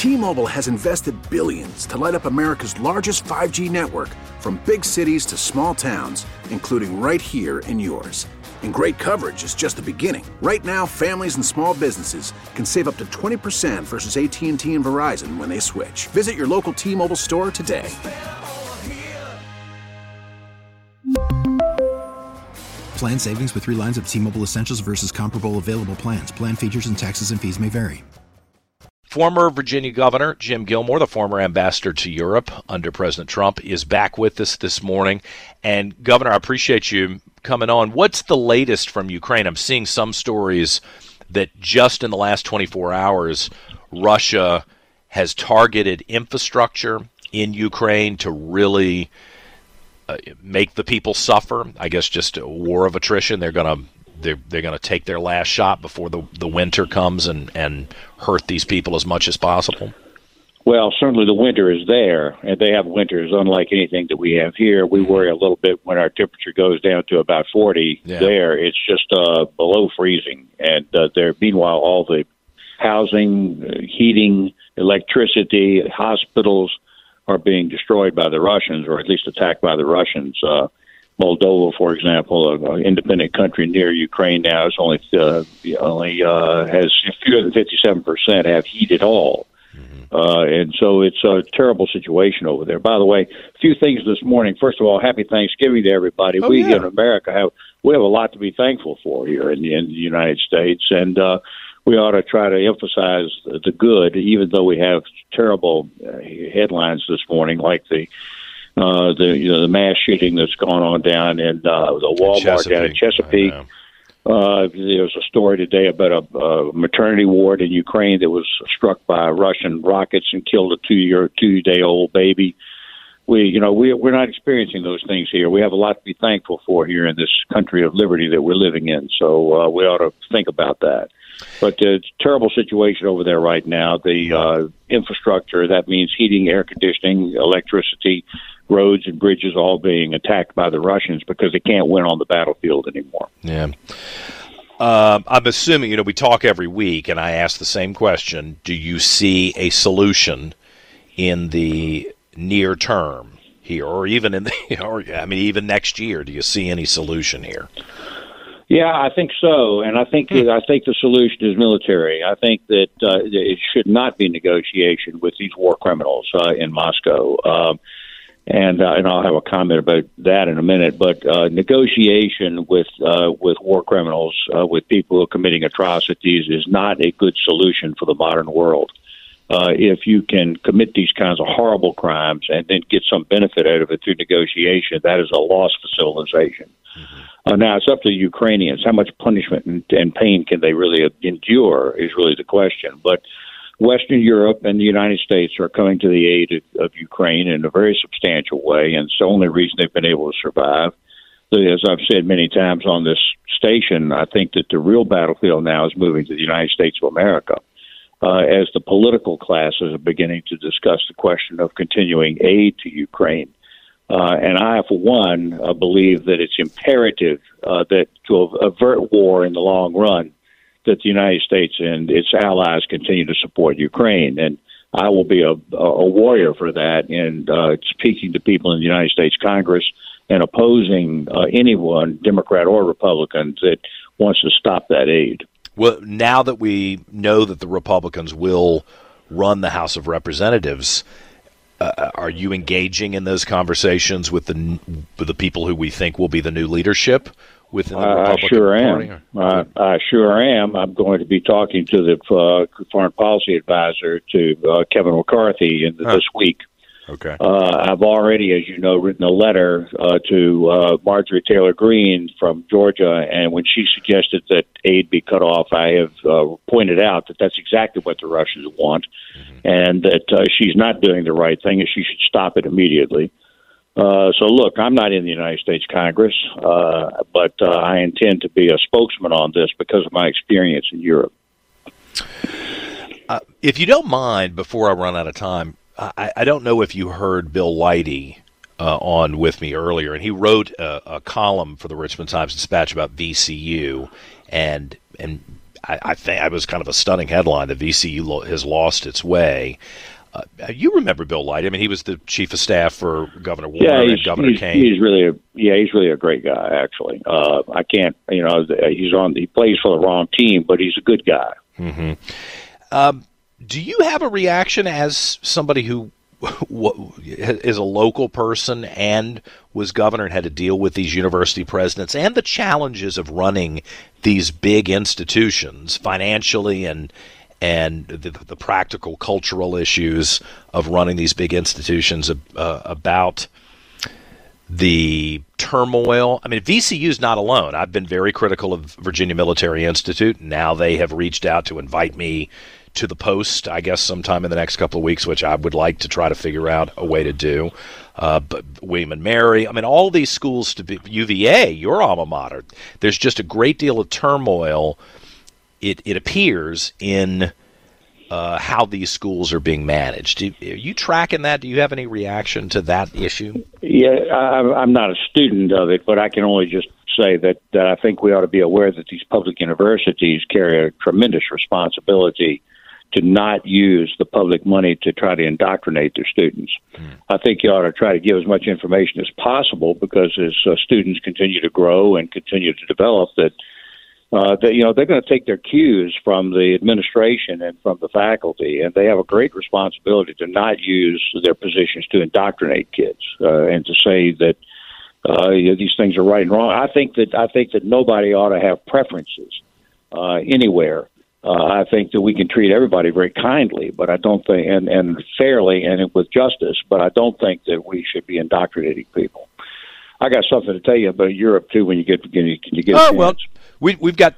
T-Mobile has invested billions to light up America's largest 5G network, from big cities to small towns, including right here in yours. And great coverage is just the beginning. Right now, families and small businesses can save up to 20% versus AT&T and Verizon when they switch. Visit your local T-Mobile store today. Plan savings with 3 lines of T-Mobile Essentials versus comparable available plans. Plan features and taxes and fees may vary. Former Virginia Governor Jim Gilmore, the former ambassador to Europe under President Trump, is back with us this morning. And, Governor, I appreciate you coming on. What's the latest from Ukraine? I'm seeing some stories that just in the last 24 hours, Russia has targeted infrastructure in Ukraine to really make the people suffer. I guess just a war of attrition. They're gonna take their last shot before the winter comes and hurt these people as much as possible. Well, certainly the winter is there, and they have winters unlike anything that we have here. We worry a little bit when our temperature goes down to about 40. Yeah. There, it's just below freezing, and meanwhile, all the housing, heating, electricity, hospitals are being destroyed by the Russians, or at least attacked by the Russians. Moldova, for example, an independent country near Ukraine now, is only has fewer than 57% have heat at all. And so it's a terrible situation over there. By the way, a few things this morning. First of all, happy Thanksgiving to everybody. We in America have a lot to be thankful for here in the United States, and we ought to try to emphasize the good, even though we have terrible headlines this morning, like the mass shooting that's gone on down in the Walmart down in Chesapeake. There was a story today about a maternity ward in Ukraine that was struck by Russian rockets and killed a 2-day-old baby. We're not experiencing those things here. We have a lot to be thankful for here in this country of liberty that we're living in. So we ought to think about that. But it's a terrible situation over there right now. The infrastructure, that means heating, air conditioning, electricity, roads and bridges all being attacked by the Russians because they can't win on the battlefield anymore. Yeah. I'm assuming, we talk every week, and I ask the same question. Do you see a solution in the near term here, or even even next year? Do you see any solution here? Yeah, I think so, and I think the solution is military. I think that it should not be negotiation with these war criminals in Moscow, and I'll have a comment about that in a minute. But negotiation with war criminals, with people who are committing atrocities, is not a good solution for the modern world. If you can commit these kinds of horrible crimes and then get some benefit out of it through negotiation, that is a loss for civilization. Now, it's up to the Ukrainians. How much punishment and pain can they really endure is really the question. But Western Europe and the United States are coming to the aid of Ukraine in a very substantial way, and it's the only reason they've been able to survive. As I've said many times on this station, I think that the real battlefield now is moving to the United States of America. As the political classes are beginning to discuss the question of continuing aid to Ukraine. And I, for one, believe that it's imperative that to avert war in the long run, that the United States and its allies continue to support Ukraine. And I will be a warrior for that, and speaking to people in the United States Congress and opposing anyone, Democrat or Republican, that wants to stop that aid. Well, now that we know that the Republicans will run the House of Representatives, are you engaging in those conversations with the people who we think will be the new leadership within the Republican Party? I sure am. I'm going to be talking to the foreign policy advisor to Kevin McCarthy this week. Okay. I've already, as you know, written a letter to Marjorie Taylor Greene from Georgia, and when she suggested that aid be cut off, I have pointed out that that's exactly what the Russians want, and that she's not doing the right thing, and she should stop it immediately. So, look, I'm not in the United States Congress, but I intend to be a spokesman on this because of my experience in Europe. If you don't mind, before I run out of time, I don't know if you heard Bill Leidy on with me earlier, and he wrote a column for the Richmond Times-Dispatch about VCU, and I think it was kind of a stunning headline that VCU has lost its way. You remember Bill Light? I mean, he was the chief of staff for Governor Warner and Governor Kane. He's really a great guy. Actually, I can't. He plays for the wrong team, but he's a good guy. Mm-hmm. Do you have a reaction as somebody who is a local person and was governor and had to deal with these university presidents and the challenges of running these big institutions financially and the practical cultural issues of running these big institutions, about the turmoil? I mean, VCU is not alone. I've been very critical of Virginia Military Institute. Now they have reached out to invite me to the Post, I guess, sometime in the next couple of weeks, which I would like to try to figure out a way to do. But William and Mary, I mean, all these schools, to be UVA, your alma mater, there's just a great deal of turmoil, it appears, in how these schools are being managed. Are you tracking that? Do you have any reaction to that issue? Yeah, I'm not a student of it, but I can only just say that I think we ought to be aware that these public universities carry a tremendous responsibility to not use the public money to try to indoctrinate their students. I think you ought to try to give as much information as possible, because as students continue to grow and continue to develop, that they're going to take their cues from the administration and from the faculty, and they have a great responsibility to not use their positions to indoctrinate kids and to say that these things are right and wrong. I think that nobody ought to have preferences anywhere. I think that we can treat everybody very kindly, but I don't think, and fairly and with justice, but I don't think that we should be indoctrinating people. I got something to tell you about Europe too. When you get, can you get? Oh well, we've got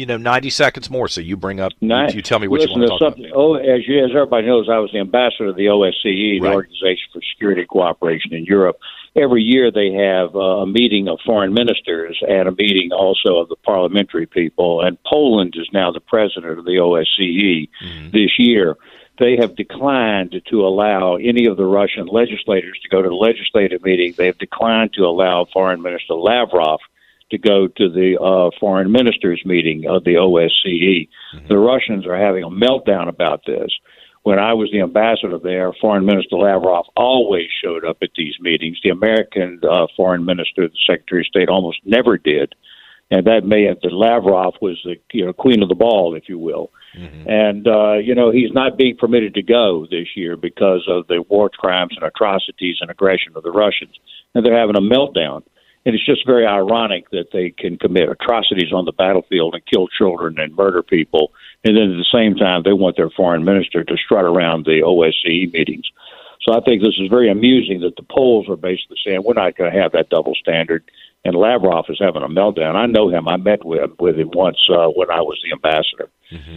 90 seconds more, so you bring up. You tell me what you want to talk about. Oh, as everybody knows, I was the ambassador of the OSCE, the Organization for Security and Cooperation in Europe. Every year they have a meeting of foreign ministers and a meeting also of the parliamentary people. And Poland is now the president of the OSCE this year. They have declined to allow any of the Russian legislators to go to the legislative meeting. They have declined to allow Foreign Minister Lavrov to go to the foreign ministers meeting of the OSCE. The Russians are having a meltdown about this. When I was the ambassador there, Foreign Minister Lavrov always showed up at these meetings. The American foreign minister, the Secretary of State, almost never did. And that that Lavrov was the queen of the ball, if you will. And, he's not being permitted to go this year because of the war crimes and atrocities and aggression of the Russians. And they're having a meltdown. And it's just very ironic that they can commit atrocities on the battlefield and kill children and murder people. And then at the same time, they want their foreign minister to strut around the OSCE meetings. So I think this is very amusing that the Poles are basically saying we're not going to have that double standard. And Lavrov is having a meltdown. I know him. I met with him once when I was the ambassador.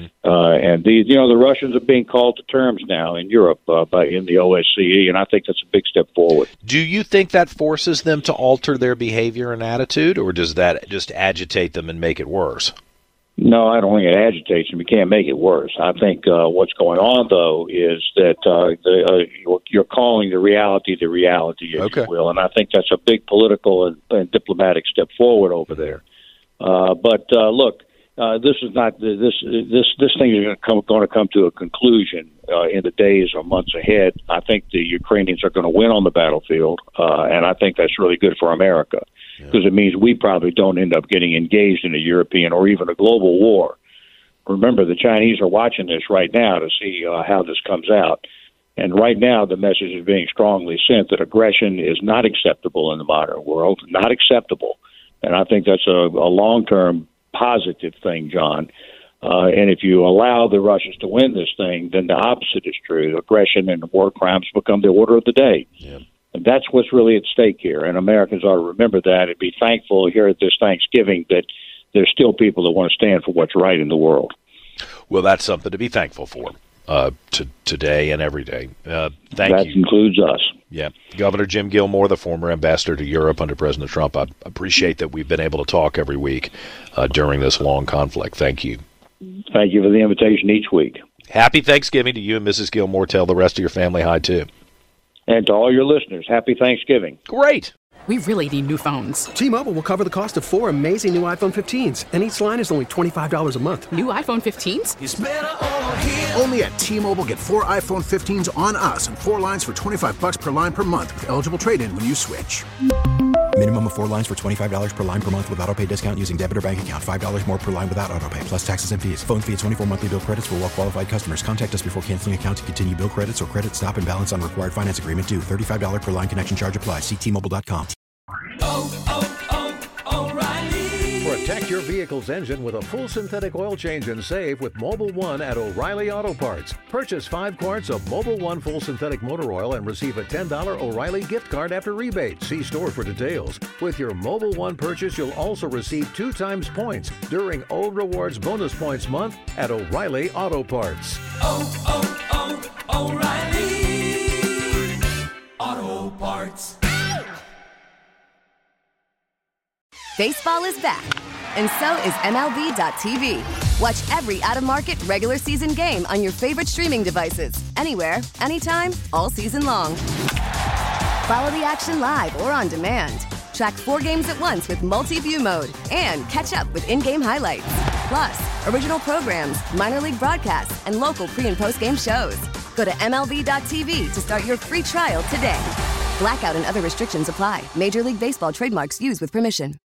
And the Russians are being called to terms now in Europe in the OSCE, and I think that's a big step forward. Do you think that forces them to alter their behavior and attitude, or does that just agitate them and make it worse? No, I don't think it agitates them. You can't make it worse. I think what's going on, though, is that you're calling the reality, if you will, and I think that's a big political and diplomatic step forward over there. But look, this is not this thing is going to come to a conclusion in the days or months ahead. I think the Ukrainians are going to win on the battlefield, and I think that's really good for America. Because it means we probably don't end up getting engaged in a European or even a global war. Remember, the Chinese are watching this right now to see how this comes out. And right now, the message is being strongly sent that aggression is not acceptable in the modern world, not acceptable. And I think that's a long-term positive thing, John. And if you allow the Russians to win this thing, then the opposite is true. Aggression and war crimes become the order of the day. Yeah. And that's what's really at stake here. And Americans ought to remember that and be thankful here at this Thanksgiving that there's still people that want to stand for what's right in the world. Well, that's something to be thankful for today and every day. Thank you. That includes us. Yeah. Governor Jim Gilmore, the former ambassador to Europe under President Trump, I appreciate that we've been able to talk every week during this long conflict. Thank you. Thank you for the invitation each week. Happy Thanksgiving to you and Mrs. Gilmore. Tell the rest of your family hi, too. And to all your listeners, happy Thanksgiving. Great. We really need new phones. T-Mobile will cover the cost of 4 amazing new iPhone 15s, and each line is only $25 a month. New iPhone 15s? It's better over here. Only at T-Mobile, get 4 iPhone 15s on us and 4 lines for $25 per line per month with eligible trade-in when you switch. Minimum of 4 lines for $25 per line per month with autopay discount using debit or bank account. $5 more per line without autopay, plus taxes and fees. Phone fee at 24 monthly bill credits for well-qualified customers. Contact us before canceling account to continue bill credits or credit stop and balance on required finance agreement due. $35 per line connection charge applies. See T-Mobile.com. O'Reilly. Protect your vehicle's engine with a full synthetic oil change and save with Mobil 1 at O'Reilly Auto Parts. Purchase 5 quarts of Mobil 1 full synthetic motor oil and receive a $10 O'Reilly gift card after rebate. See store for details. With your Mobil 1 purchase, you'll also receive 2 times points during O Rewards Bonus Points Month at O'Reilly Auto Parts. O'Reilly Auto Parts. Baseball is back, and so is MLB.tv. Watch every out-of-market regular season game on your favorite streaming devices, anywhere, anytime, all season long. Follow the action live or on demand. Track 4 games at once with multi-view mode and catch up with in-game highlights. Plus, original programs, minor league broadcasts, and local pre- and post-game shows. Go to MLB.tv to start your free trial today. Blackout and other restrictions apply. Major League Baseball trademarks used with permission.